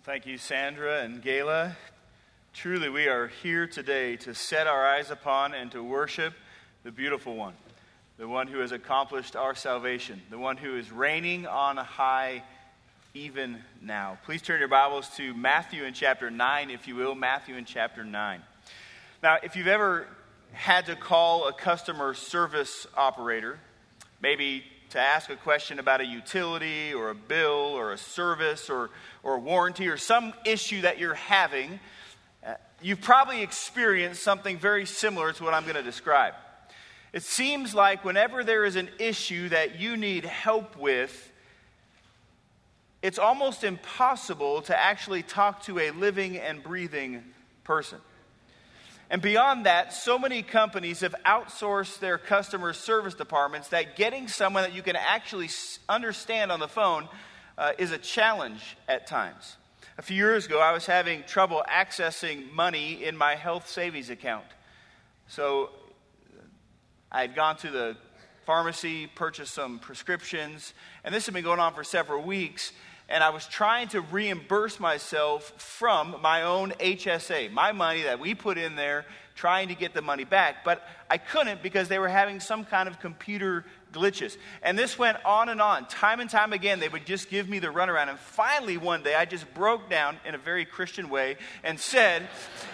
Thank you, Sandra and Gayla. Truly, we are here today to set our eyes upon and to worship the beautiful one, the one who has accomplished our salvation, the one who is reigning on high even now. Please turn your Bibles to Matthew in chapter 9, if you will, Matthew in chapter 9. Now, if you've ever had to call a customer service operator, maybe to ask a question about a utility or a bill or a service or a warranty or some issue that you're having, you've probably experienced something very similar to what I'm going to describe. It seems like whenever there is an issue that you need help with, it's almost impossible to actually talk to a living and breathing person. And beyond that, so many companies have outsourced their customer service departments that getting someone that you can actually understand on the phone is a challenge at times. A few years ago, I was having trouble accessing money in my health savings account. So I had gone to the pharmacy, purchased some prescriptions, and this had been going on for several weeks. And I was trying to reimburse myself from my own HSA, my money that we put in there, trying to get the money back. But I couldn't because they were having some kind of computer glitches. And this went on and on. Time and time again, they would just give me the runaround. And finally, one day, I just broke down in a very Christian way and said,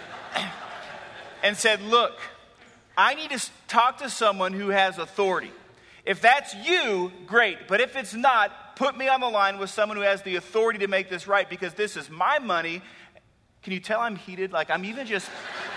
look, I need to talk to someone who has authority. If that's you, great. But if it's not, put me on the line with someone who has the authority to make this right, because this is my money. Can you tell I'm heated? Like, I'm even just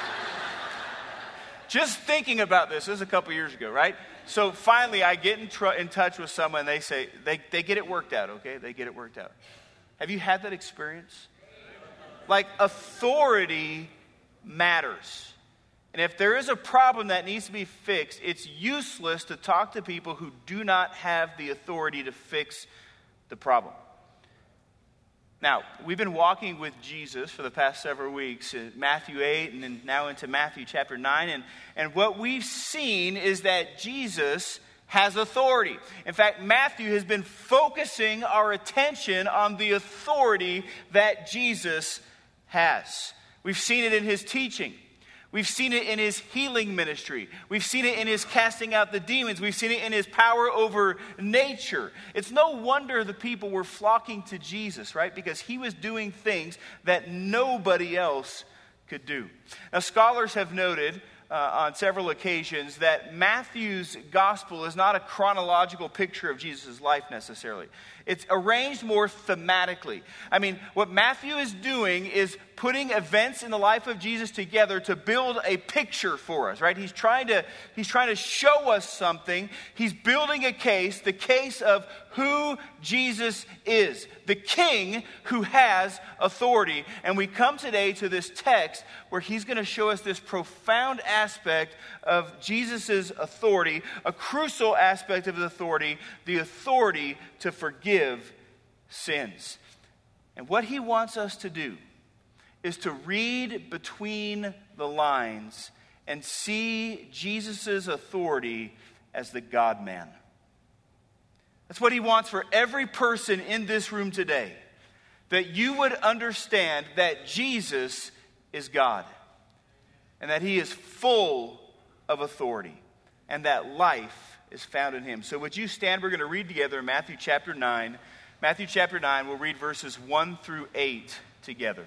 thinking about this. This was a couple years ago, right? So finally, I get in touch with someone. They say, they get it worked out, okay? They get it worked out. Have you had that experience? Like, authority matters. And if there is a problem that needs to be fixed, it's useless to talk to people who do not have the authority to fix the problem. Now, we've been walking with Jesus for the past several weeks, Matthew 8 and then now into Matthew chapter 9. And what we've seen is that Jesus has authority. In fact, Matthew has been focusing our attention on the authority that Jesus has. We've seen it in his teaching. We've seen it in his healing ministry. We've seen it in his casting out the demons. We've seen it in his power over nature. It's no wonder the people were flocking to Jesus, right? Because he was doing things that nobody else could do. Now, scholars have noted on several occasions that Matthew's gospel is not a chronological picture of Jesus' life necessarily. It's arranged more thematically. I mean, what Matthew is doing is putting events in the life of Jesus together to build a picture for us, right? He's trying to show us something. He's building a case, the case of who Jesus is, the king who has authority. And we come today to this text where he's going to show us this profound aspect of Jesus' authority, a crucial aspect of his authority, the authority to forgive sins. And what he wants us to do is to read between the lines and see Jesus' authority as the God-man. That's what he wants for every person in this room today. That you would understand that Jesus is God. And that he is full of authority. And that life is found in him. So would you stand? We're going to read together in Matthew chapter 9. Matthew chapter 9, we'll read verses 1 through 8 together.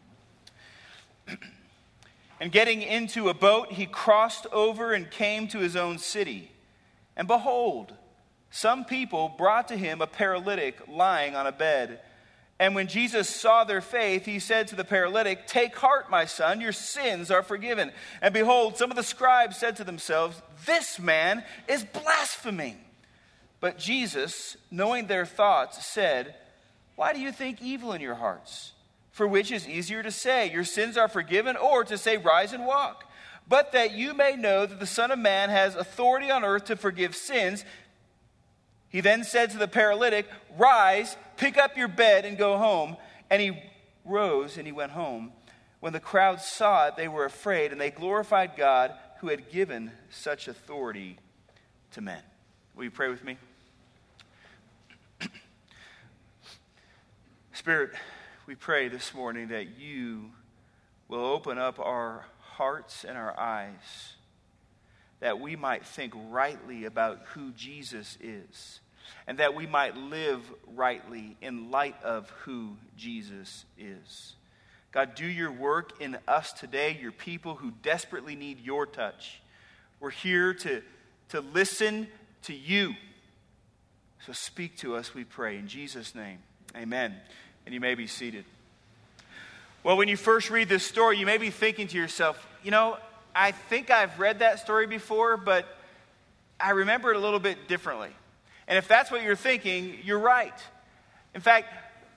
And getting into a boat, he crossed over and came to his own city. And behold, some people brought to him a paralytic lying on a bed. And when Jesus saw their faith, he said to the paralytic, "Take heart, my son, your sins are forgiven." And behold, some of the scribes said to themselves, "This man is blaspheming." But Jesus, knowing their thoughts, said, "Why do you think evil in your hearts? For which is easier to say, 'Your sins are forgiven,' or to say, 'Rise and walk'? But that you may know that the Son of Man has authority on earth to forgive sins." He then said to the paralytic, "Rise, pick up your bed and go home." And he rose and he went home. When the crowd saw it, they were afraid, and they glorified God who had given such authority to men. Will you pray with me? Spirit, we pray this morning that you will open up our hearts and our eyes, that we might think rightly about who Jesus is, and that we might live rightly in light of who Jesus is. God, do your work in us today, your people who desperately need your touch. We're here to listen to you. So speak to us, we pray. In Jesus' name, amen. And you may be seated. Well, when you first read this story, you may be thinking to yourself, I think I've read that story before, but I remember it a little bit differently. And if that's what you're thinking, you're right. In fact,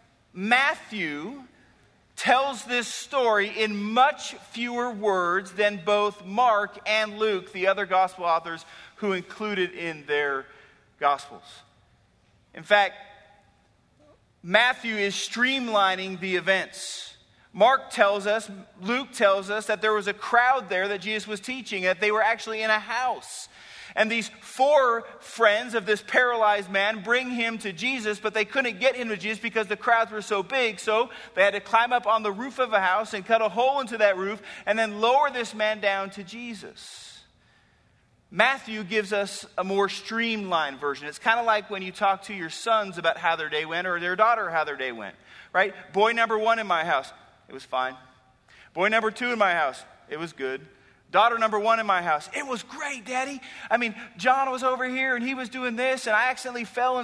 Matthew tells this story in much fewer words than both Mark and Luke, the other gospel authors who include it in their gospels. In fact, Matthew is streamlining the events. Mark tells us, Luke tells us that there was a crowd there that Jesus was teaching, that they were actually in a house. And these 4 friends of this paralyzed man bring him to Jesus, but they couldn't get him to Jesus because the crowds were so big. So they had to climb up on the roof of a house and cut a hole into that roof and then lower this man down to Jesus. Matthew gives us a more streamlined version. It's kind of like when you talk to your sons about how their day went, or their daughter how their day went, right? Boy number 1 in my house, it was fine. Boy number 2 in my house, it was good. Daughter number 1 in my house, it was great, Daddy. John was over here and he was doing this, and I accidentally fell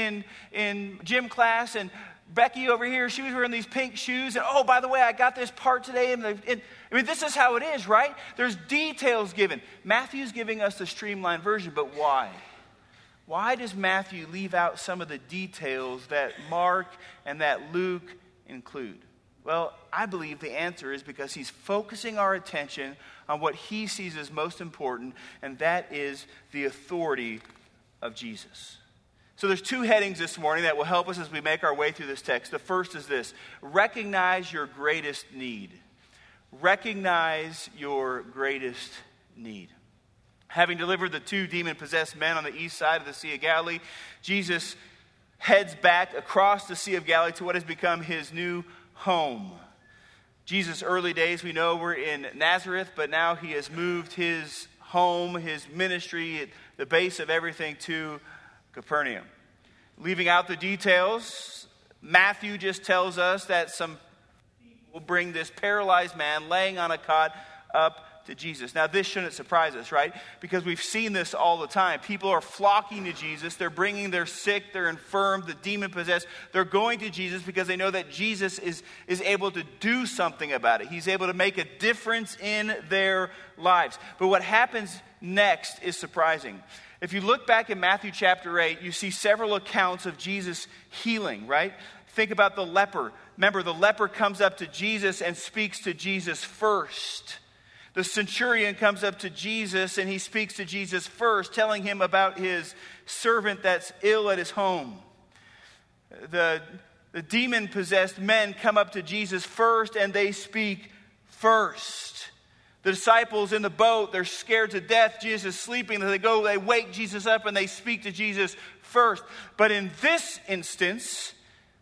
in gym class, and Becky over here, she was wearing these pink shoes, and oh, by the way, I got this part today. This is how it is, right? There's details given. Matthew's giving us the streamlined version, but why? Why does Matthew leave out some of the details that Mark and that Luke include? Well, I believe the answer is because he's focusing our attention on what he sees as most important, and that is the authority of Jesus. So there's 2 headings this morning that will help us as we make our way through this text. The first is this: recognize your greatest need. Recognize your greatest need. Having delivered the 2 demon-possessed men on the east side of the Sea of Galilee, Jesus heads back across the Sea of Galilee to what has become his new home. Jesus' early days, we know, were in Nazareth, but now he has moved his home, his ministry, the base of everything, to Capernaum. Leaving out the details, Matthew just tells us that some people bring this paralyzed man laying on a cot up to Jesus. Now, this shouldn't surprise us, right? Because we've seen this all the time. People are flocking to Jesus. They're bringing their sick, their infirm, the demon-possessed. They're going to Jesus because they know that Jesus is able to do something about it. He's able to make a difference in their lives. But what happens next is surprising. If you look back in Matthew chapter 8, you see several accounts of Jesus healing, right? Think about the leper. Remember, the leper comes up to Jesus and speaks to Jesus first. The centurion comes up to Jesus and he speaks to Jesus first, telling him about his servant that's ill at his home. The demon-possessed men come up to Jesus first and they speak first. The disciples in the boat, they're scared to death. Jesus is sleeping. They wake Jesus up and they speak to Jesus first. But in this instance,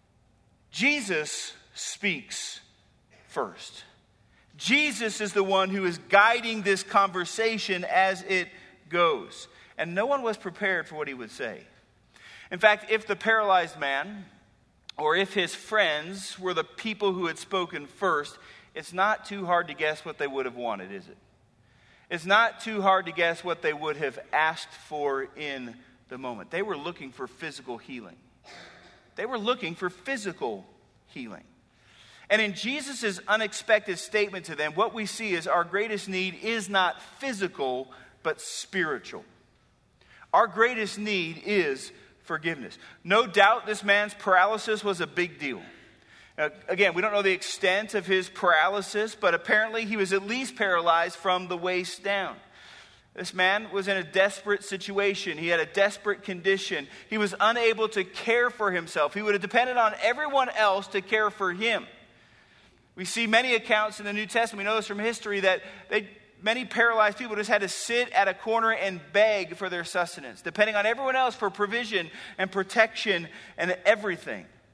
Jesus speaks first. Jesus is the one who is guiding this conversation as it goes. And no one was prepared for what he would say. In fact, if the paralyzed man, or if his friends were the people who had spoken first, it's not too hard to guess what they would have wanted, is it? It's not too hard to guess what they would have asked for in the moment. They were looking for physical healing. They were looking for physical healing. And in Jesus' unexpected statement to them, what we see is our greatest need is not physical, but spiritual. Our greatest need is forgiveness. No doubt this man's paralysis was a big deal. Again, we don't know the extent of his paralysis, but apparently he was at least paralyzed from the waist down. This man was in a desperate situation. He had a desperate condition. He was unable to care for himself. He would have depended on everyone else to care for him. We see many accounts in the New Testament, we know this from history, that many paralyzed people just had to sit at a corner and beg for their sustenance, depending on everyone else for provision and protection and everything.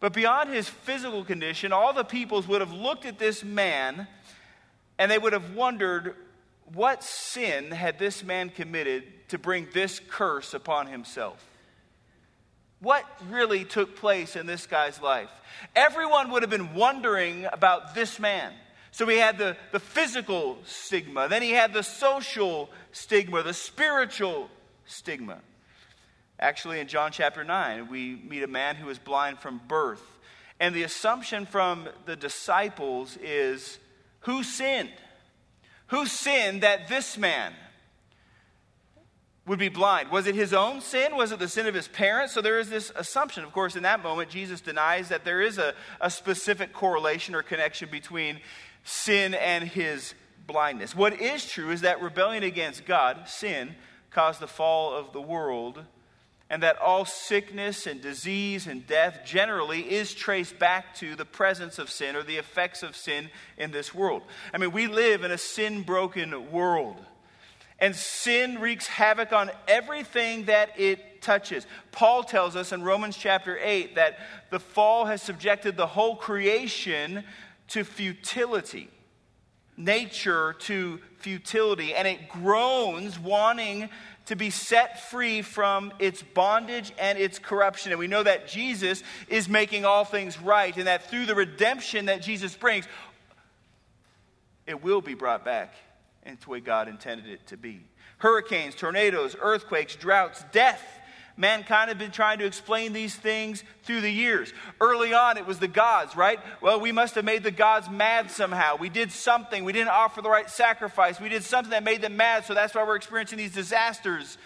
But beyond his physical condition, all the peoples would have looked at this man and they would have wondered, what sin had this man committed to bring this curse upon himself? What really took place in this guy's life? Everyone would have been wondering about this man. So he had the physical stigma. Then he had the social stigma, the spiritual stigma. Actually, in John chapter 9, we meet a man who is blind from birth. And the assumption from the disciples is, who sinned? Who sinned that this man would be blind? Was it his own sin? Was it the sin of his parents? So there is this assumption. Of course, in that moment, Jesus denies that there is a specific correlation or connection between sin and his blindness. What is true is that rebellion against God, sin, caused the fall of the world, and that all sickness and disease and death generally is traced back to the presence of sin or the effects of sin in this world. I mean, we live in a sin-broken world. And sin wreaks havoc on everything that it touches. Paul tells us in Romans chapter 8 that the fall has subjected the whole creation to futility. Nature to futility. And it groans wanting to be set free from its bondage and its corruption. And we know that Jesus is making all things right, and that through the redemption that Jesus brings, it will be brought back into the way God intended it to be. Hurricanes, tornadoes, earthquakes, droughts, death. Mankind had been trying to explain these things through the years. Early on, it was the gods, right? Well, we must have made the gods mad somehow. We did something. We didn't offer the right sacrifice. We did something that made them mad, so that's why we're experiencing these disasters.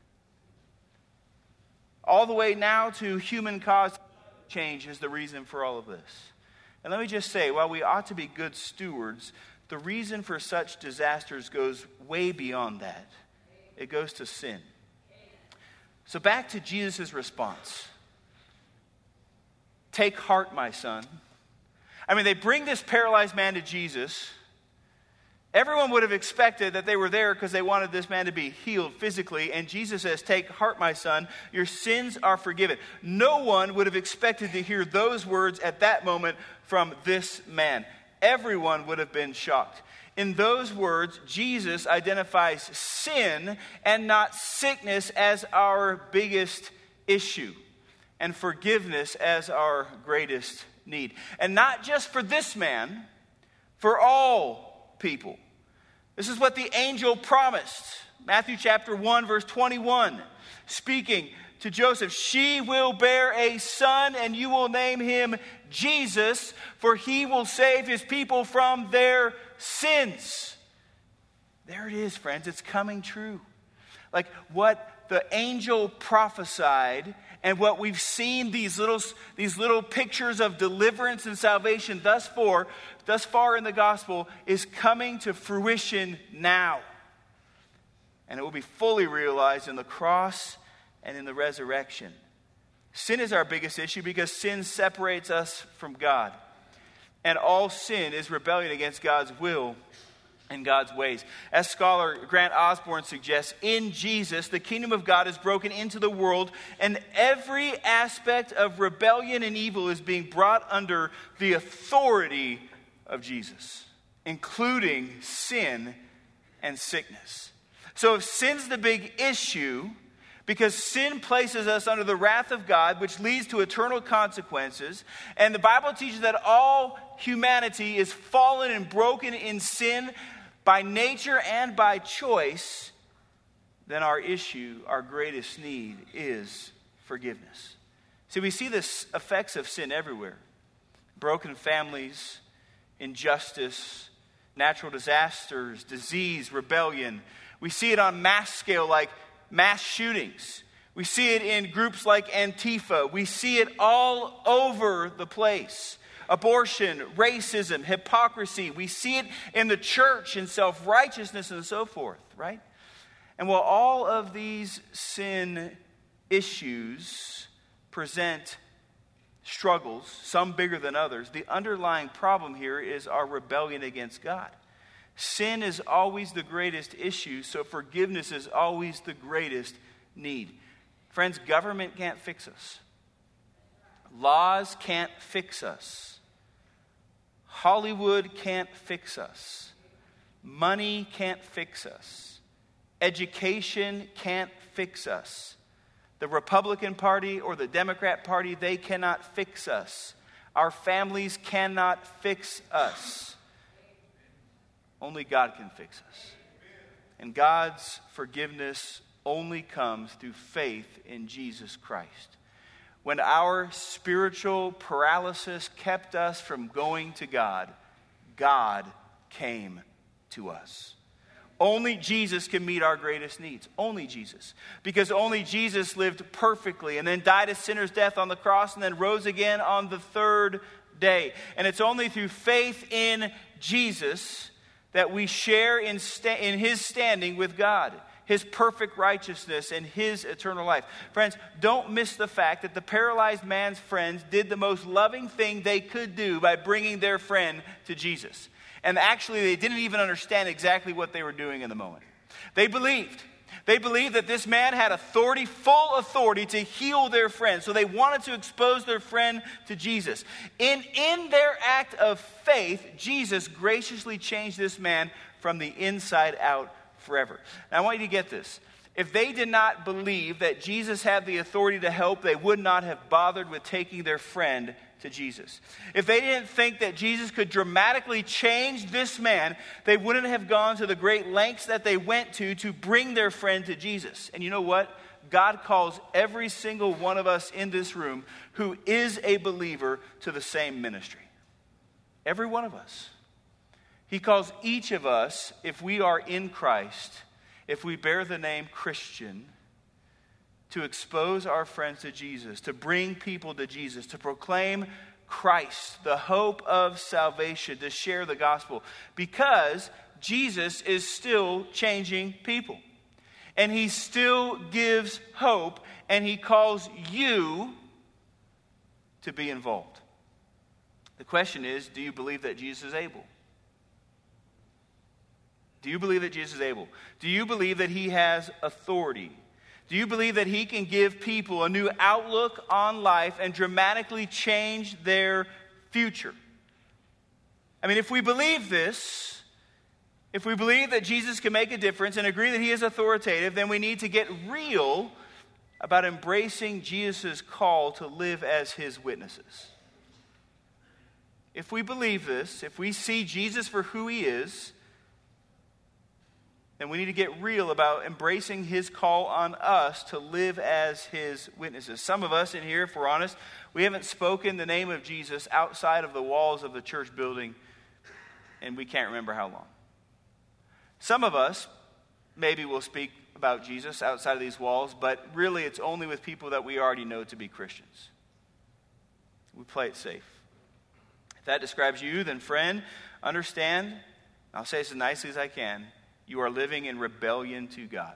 All the way now to human-caused change is the reason for all of this. And let me just say, while we ought to be good stewards, the reason for such disasters goes way beyond that. It goes to sin. So back to Jesus' response. Take heart, my son. I mean, they bring this paralyzed man to Jesus. Everyone would have expected that they were there because they wanted this man to be healed physically. And Jesus says, take heart, my son. Your sins are forgiven. No one would have expected to hear those words at that moment from this man. Everyone would have been shocked. In those words, Jesus identifies sin and not sickness as our biggest issue, and forgiveness as our greatest need. And not just for this man, for all people. This is what the angel promised. Matthew chapter 1, verse 21, speaking to Joseph, she will bear a son, and you will name him Jesus, for he will save his people from their sins. There it is, friends. It's coming true. Like what the angel prophesied and what we've seen, these little pictures of deliverance and salvation thus far in the gospel is coming to fruition now. And it will be fully realized in the cross and in the resurrection. Sin is our biggest issue because sin separates us from God. And all sin is rebellion against God's will and God's ways. As scholar Grant Osborne suggests, in Jesus, the kingdom of God is broken into the world, and every aspect of rebellion and evil is being brought under the authority of Jesus, including sin and sickness. So if sin's the big issue, because sin places us under the wrath of God, which leads to eternal consequences. And the Bible teaches that all humanity is fallen and broken in sin by nature and by choice. Then our issue, our greatest need, is forgiveness. See, we see the effects of sin everywhere. Broken families, injustice, natural disasters, disease, rebellion. We see it on mass scale like mass shootings. We see it in groups like Antifa. We see it all over the place. Abortion, racism, hypocrisy. We see it in the church in self-righteousness and so forth, right? And while all of these sin issues present struggles, some bigger than others, the underlying problem here is our rebellion against God. Sin is always the greatest issue, so forgiveness is always the greatest need. Friends, government can't fix us. Laws can't fix us. Hollywood can't fix us. Money can't fix us. Education can't fix us. The Republican Party or the Democrat Party, they cannot fix us. Our families cannot fix us. Only God can fix us. And God's forgiveness only comes through faith in Jesus Christ. When our spiritual paralysis kept us from going to God, God came to us. Only Jesus can meet our greatest needs. Only Jesus. Because only Jesus lived perfectly and then died a sinner's death on the cross and then rose again on the third day. And it's only through faith in Jesus that we share in his standing with God, his perfect righteousness and his eternal life. Friends, don't miss the fact that the paralyzed man's friends did the most loving thing they could do by bringing their friend to Jesus. And actually, they didn't even understand exactly what they were doing in the moment. They believed. They believed that this man had authority, full authority to heal their friend. So they wanted to expose their friend to Jesus. In their act of faith, Jesus graciously changed this man from the inside out forever. Now I want you to get this. If they did not believe that Jesus had the authority to help, they would not have bothered with taking their friend to Jesus. If they didn't think that Jesus could dramatically change this man, they wouldn't have gone to the great lengths that they went to bring their friend to Jesus. And you know what? God calls every single one of us in this room who is a believer to the same ministry. Every one of us. He calls each of us, if we are in Christ, if we bear the name Christian, to expose our friends to Jesus, to bring people to Jesus, to proclaim Christ, the hope of salvation, to share the gospel. Because Jesus is still changing people. And he still gives hope, and he calls you to be involved. The question is, do you believe that Jesus is able? Do you believe that Jesus is able? Do you believe that he has authority? Do you believe that he can give people a new outlook on life and dramatically change their future? I mean, if we believe this, if we believe that Jesus can make a difference and agree that he is authoritative, then we need to get real about embracing Jesus' call to live as his witnesses. If we believe this, if we see Jesus for who he is, then we need to get real about embracing his call on us to live as his witnesses. Some of us in here, if we're honest, we haven't spoken the name of Jesus outside of the walls of the church building, and we can't remember how long. Some of us maybe will speak about Jesus outside of these walls, but really it's only with people that we already know to be Christians. We play it safe. If that describes you, then friend, understand, I'll say this as nicely as I can, you are living in rebellion to God.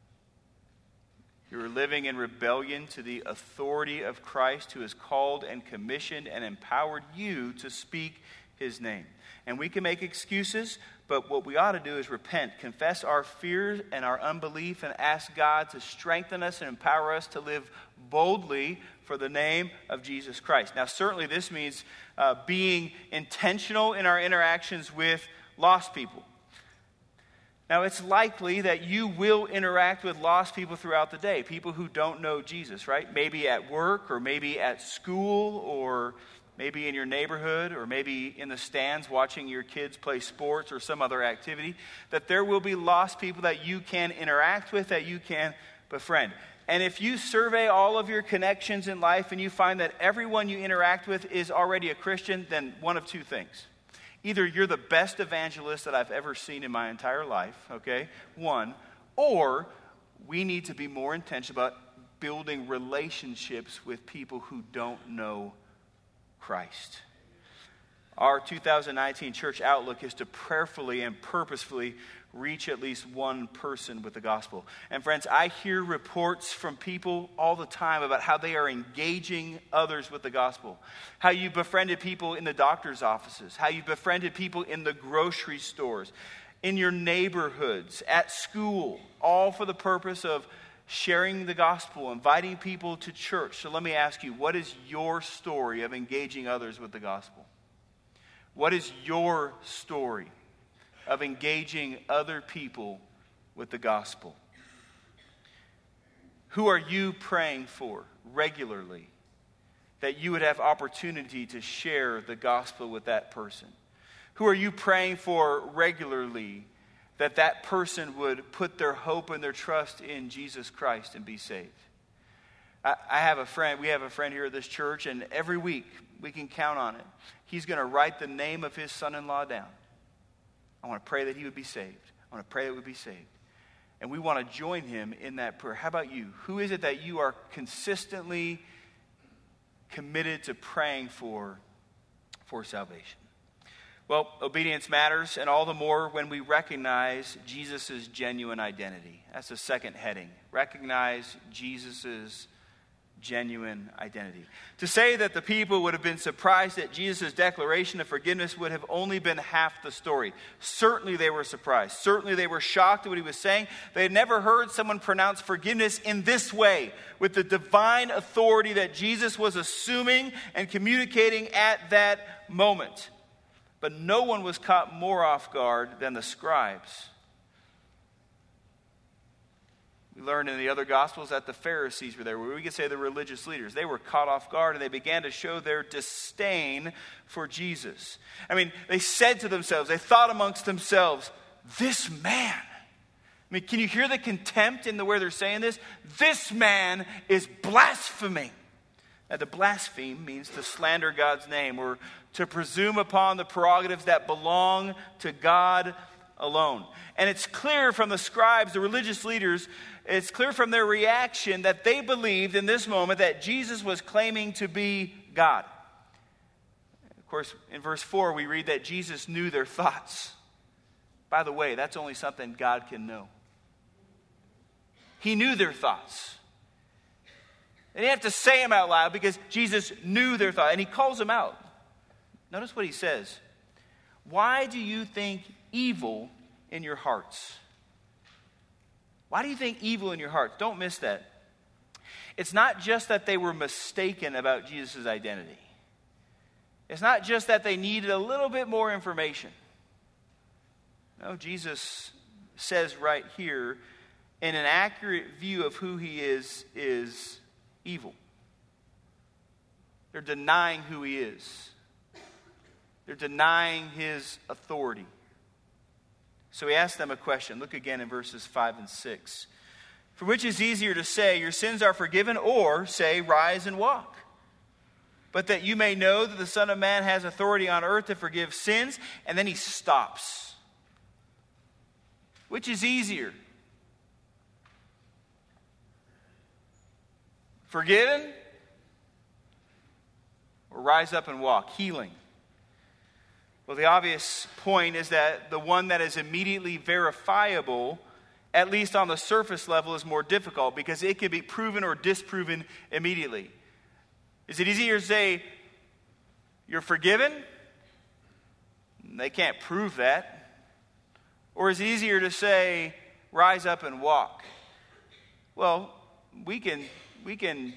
You are living in rebellion to the authority of Christ, who has called and commissioned and empowered you to speak his name. And we can make excuses, but what we ought to do is repent, confess our fears and our unbelief, and ask God to strengthen us and empower us to live boldly for the name of Jesus Christ. Now, certainly this means being intentional in our interactions with lost people. Now, it's likely that you will interact with lost people throughout the day, people who don't know Jesus, right? Maybe at work, or maybe at school, or maybe in your neighborhood, or maybe in the stands watching your kids play sports or some other activity, that there will be lost people that you can interact with, that you can befriend. And if you survey all of your connections in life and you find that everyone you interact with is already a Christian, then one of two things. Either you're the best evangelist that I've ever seen in my entire life, okay? One. Or we need to be more intentional about building relationships with people who don't know Christ. Our 2019 church outlook is to prayerfully and purposefully reach at least one person with the gospel. And friends, I hear reports from people all the time about how they are engaging others with the gospel. How you befriended people in the doctor's offices. How you befriended people in the grocery stores. In your neighborhoods. At school. All for the purpose of sharing the gospel, inviting people to church. So let me ask you, what is your story of engaging others with the gospel? What is your story of engaging other people with the gospel? Who are you praying for regularly that you would have opportunity to share the gospel with that person? Who are you praying for regularly that that person would put their hope and their trust in Jesus Christ and be saved? I have a friend, we have a friend here at this church, and every week we can count on it. He's going to write the name of his son-in-law down. I want to pray that he would be saved. I want to pray that he would be saved. And we want to join him in that prayer. How about you? Who is it that you are consistently committed to praying for salvation? Well, obedience matters, and all the more when we recognize Jesus' genuine identity. That's the second heading. Recognize Jesus' genuine identity. To say that the people would have been surprised at Jesus' declaration of forgiveness would have only been half the story. Certainly they were surprised. Certainly they were shocked at what he was saying. They had never heard someone pronounce forgiveness in this way, with the divine authority that Jesus was assuming and communicating at that moment. But no one was caught more off guard than the scribes. We learned in the other Gospels that the Pharisees were there, where we could say the religious leaders. They were caught off guard, and they began to show their disdain for Jesus. I mean, they said to themselves, they thought amongst themselves, this man. I mean, can you hear the contempt in the way they're saying this? This man is blaspheming. Now, to blaspheme means to slander God's name or to presume upon the prerogatives that belong to God alone. And it's clear from the scribes, the religious leaders, it's clear from their reaction that they believed in this moment that Jesus was claiming to be God. Of course, in verse 4, we read that Jesus knew their thoughts. By the way, that's only something God can know. He knew their thoughts. They didn't have to say them out loud because Jesus knew their thoughts. And he calls them out. Notice what he says. Why do you think evil in your hearts? Why do you think evil in your hearts? Don't miss that. It's not just that they were mistaken about Jesus' identity. It's not just that they needed a little bit more information. No, Jesus says right here, in an accurate view of who he is evil. They're denying who he is. They're denying his authority. So he asked them a question. Look again in verses 5 and 6. For which is easier to say, your sins are forgiven, or say, rise and walk? But that you may know that the Son of Man has authority on earth to forgive sins. And then he stops. Which is easier? Forgiven? Or rise up and walk? Healing. Well, the obvious point is that the one that is immediately verifiable, at least on the surface level, is more difficult because it can be proven or disproven immediately. Is it easier to say, you're forgiven? They can't prove that. Or is it easier to say, rise up and walk? Well, we can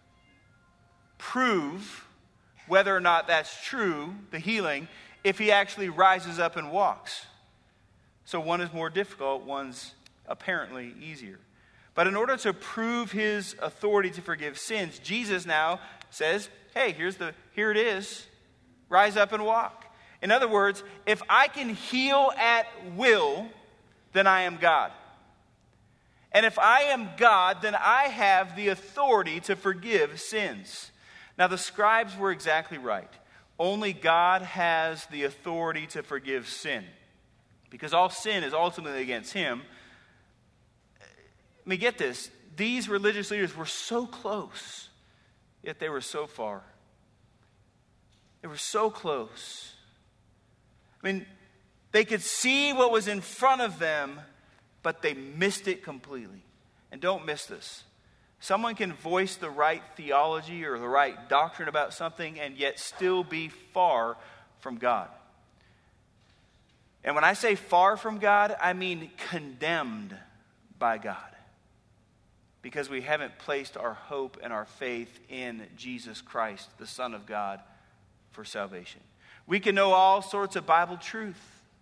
prove whether or not that's true, the healing, if he actually rises up and walks. So one is more difficult, one's apparently easier. But in order to prove his authority to forgive sins, Jesus now says, hey, here it is. Rise up and walk. In other words, if I can heal at will, then I am God. And if I am God, then I have the authority to forgive sins. Now, the scribes were exactly right. Only God has the authority to forgive sin. Because all sin is ultimately against him. Let me get this. These religious leaders were so close, yet they were so far. They were so close. I mean, they could see what was in front of them, but they missed it completely. And don't miss this. Someone can voice the right theology or the right doctrine about something and yet still be far from God. And when I say far from God, I mean condemned by God. because we haven't placed our hope and our faith in Jesus Christ, the Son of God, for salvation. We can know all sorts of Bible truth,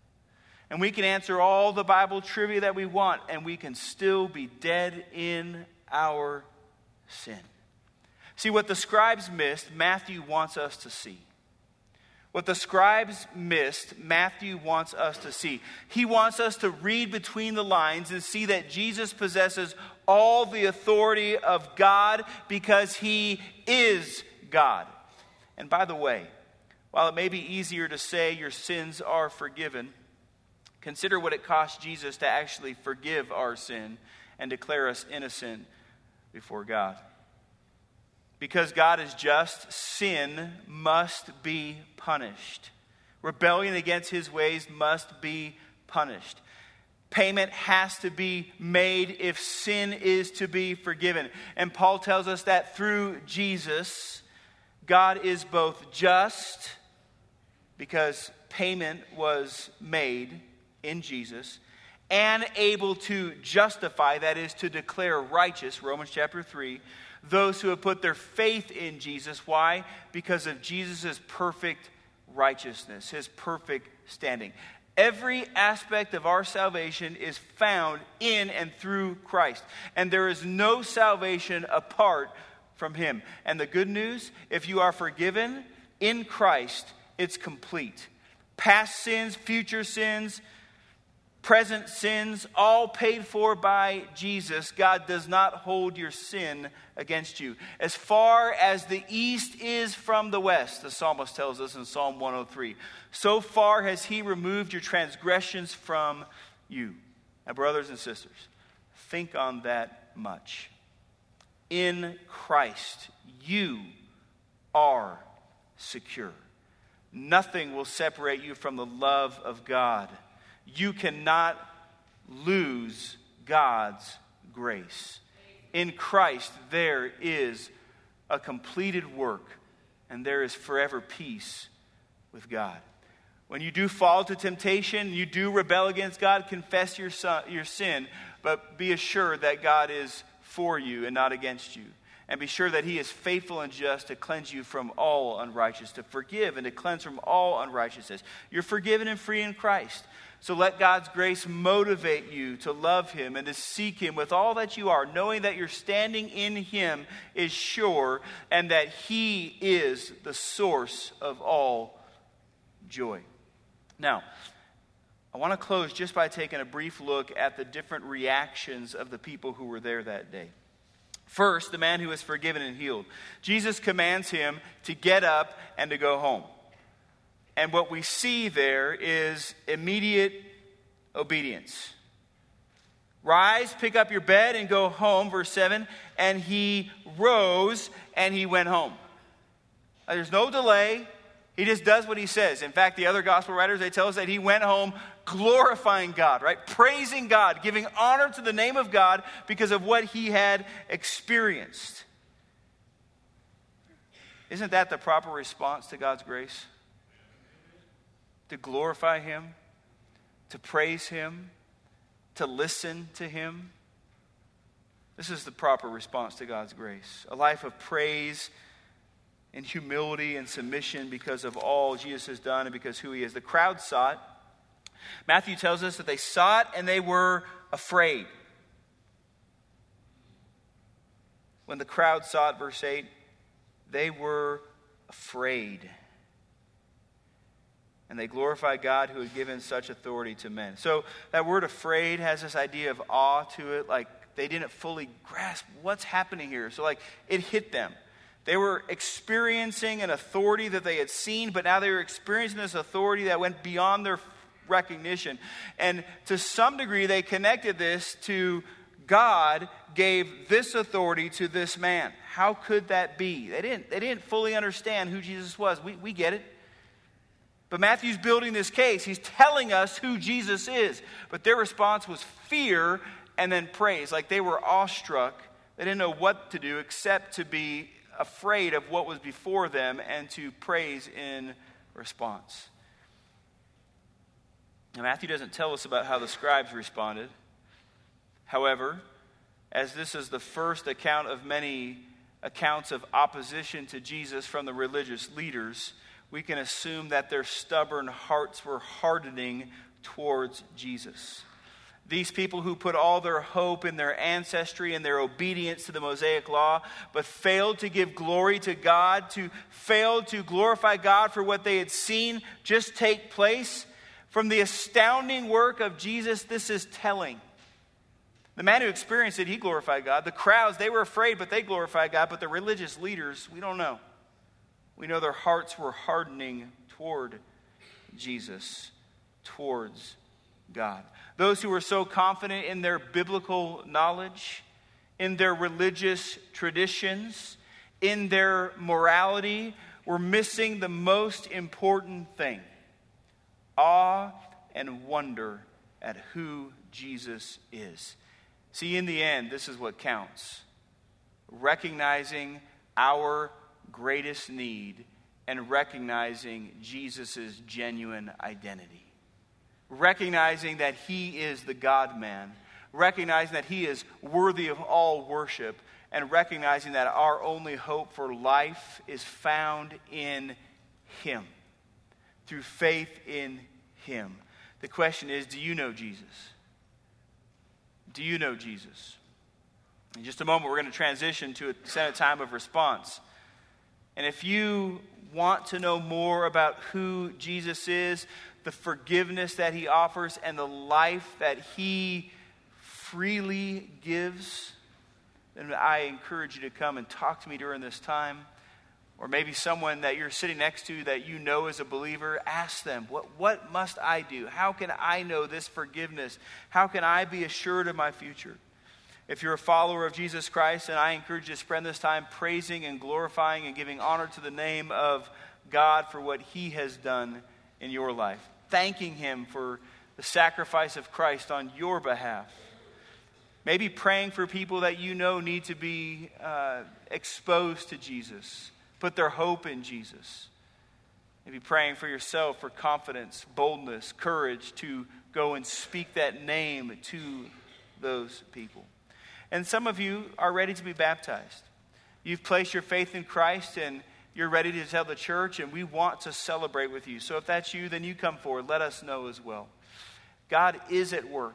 and we can answer all the Bible trivia that we want, and we can still be dead in our sin. See, what the scribes missed, Matthew wants us to see. What the scribes missed, Matthew wants us to see. He wants us to read between the lines and see that Jesus possesses all the authority of God because he is God. And by the way, while it may be easier to say your sins are forgiven, consider what it cost Jesus to actually forgive our sin and declare us innocent before God. Because God is just, sin must be punished. Rebellion against his ways must be punished. Payment has to be made if sin is to be forgiven. And Paul tells us that through Jesus, God is both just, because payment was made in Jesus, and able to justify, that is, to declare righteous, Romans chapter 3, those who have put their faith in Jesus. Why? Because of Jesus' perfect righteousness, his perfect standing. Every aspect of our salvation is found in and through Christ. And there is no salvation apart from him. And the good news, if you are forgiven in Christ, it's complete. Past sins, future sins, present sins, all paid for by Jesus. God does not hold your sin against you. As far as the east is from the west, the psalmist tells us in Psalm 103, so far has he removed your transgressions from you. Now, brothers and sisters, think on that much. In Christ, you are secure. Nothing will separate you from the love of God. You cannot lose God's grace. In Christ, there is a completed work, and there is forever peace with God. When you do fall to temptation, you do rebel against God, confess your sin, but be assured that God is for you and not against you. And be sure that he is faithful and just to cleanse you from all unrighteousness, to forgive and to cleanse from all unrighteousness. You're forgiven and free in Christ. So let God's grace motivate you to love him and to seek him with all that you are, knowing that your standing in him is sure and that he is the source of all joy. Now, I want to close just by taking a brief look at the different reactions of the people who were there that day. First, the man who is forgiven and healed. Jesus commands him to get up and to go home. And what we see there is immediate obedience. Rise, pick up your bed, and go home, verse 7. And he rose and he went home. Now, there's no delay. He just does what he says. In fact, the other gospel writers, they tell us that he went home glorifying God, right? Praising God, giving honor to the name of God because of what he had experienced. Isn't that the proper response to God's grace? To glorify him, to praise him, to listen to him. This is the proper response to God's grace. A life of praise and humility and submission because of all Jesus has done and because who he is. The crowd saw it. Matthew tells us that they saw it and they were afraid. When the crowd saw it, verse 8, they were afraid. And they glorified God who had given such authority to men. So that word afraid has this idea of awe to it. Like they didn't fully grasp what's happening here. So like it hit them. They were experiencing an authority that they had seen, but now they were experiencing this authority that went beyond their recognition. And to some degree, they connected this to God gave this authority to this man. How could that be? They didn't fully understand who Jesus was. We get it. But Matthew's building this case. He's telling us who Jesus is. But their response was fear and then praise. Like they were awestruck. They didn't know what to do except to be afraid of what was before them and to praise in response. Now, Matthew doesn't tell us about how the scribes responded. However, as this is the first account of many accounts of opposition to Jesus from the religious leaders, we can assume that their stubborn hearts were hardening towards Jesus. These people who put all their hope in their ancestry and their obedience to the Mosaic law, but failed to give glory to God, failed to glorify God for what they had seen just take place. From the astounding work of Jesus, this is telling. The man who experienced it, he glorified God. The crowds, they were afraid, but they glorified God. But the religious leaders, we don't know. We know their hearts were hardening toward Jesus, towards God. Those who were so confident in their biblical knowledge, in their religious traditions, in their morality, were missing the most important thing: awe and wonder at who Jesus is. See, in the end, this is what counts: recognizing our greatest need and recognizing Jesus' genuine identity. Recognizing that he is the God-man, recognizing that he is worthy of all worship, and recognizing that our only hope for life is found in him, through faith in him. The question is, do you know Jesus? Do you know Jesus? In just a moment, we're going to transition to a time of response. And if you want to know more about who Jesus is, the forgiveness that he offers, and the life that he freely gives, then I encourage you to come and talk to me during this time. Or maybe someone that you're sitting next to that you know is a believer, ask them, what must I do? How can I know this forgiveness? How can I be assured of my future? If you're a follower of Jesus Christ, then I encourage you to spend this time praising and glorifying and giving honor to the name of God for what he has done in your life. Thanking him for the sacrifice of Christ on your behalf. Maybe praying for people that you know need to be exposed to Jesus. Put their hope in Jesus. Maybe praying for yourself for confidence, boldness, courage to go and speak that name to those people. And some of you are ready to be baptized. You've placed your faith in Christ and you're ready to tell the church, and we want to celebrate with you. So if that's you, then you come forward. Let us know as well. God is at work.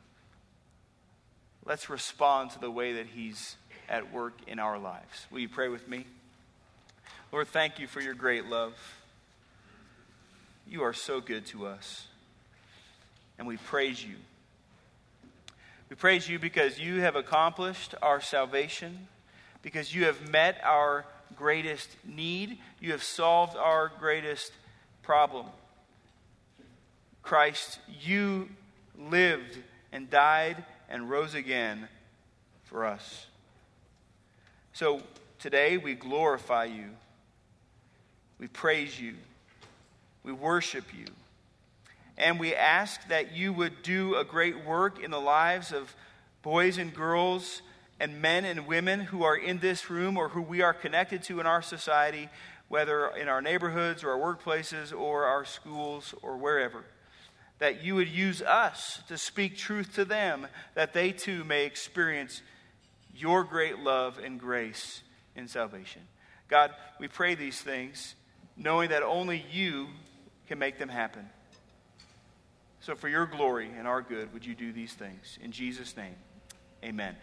Let's respond to the way that he's at work in our lives. Will you pray with me? Lord, thank you for your great love. You are so good to us. And we praise you. We praise you because you have accomplished our salvation, because you have met our greatest need. You have solved our greatest problem. Christ, you lived and died and rose again for us. So today we glorify you. We praise you. We worship you. And we ask that you would do a great work in the lives of boys and girls and men and women who are in this room or who we are connected to in our society, whether in our neighborhoods or our workplaces or our schools or wherever. That you would use us to speak truth to them, that they too may experience your great love and grace in salvation. God, we pray these things knowing that only you can make them happen. So for your glory and our good, would you do these things? In Jesus' name, amen.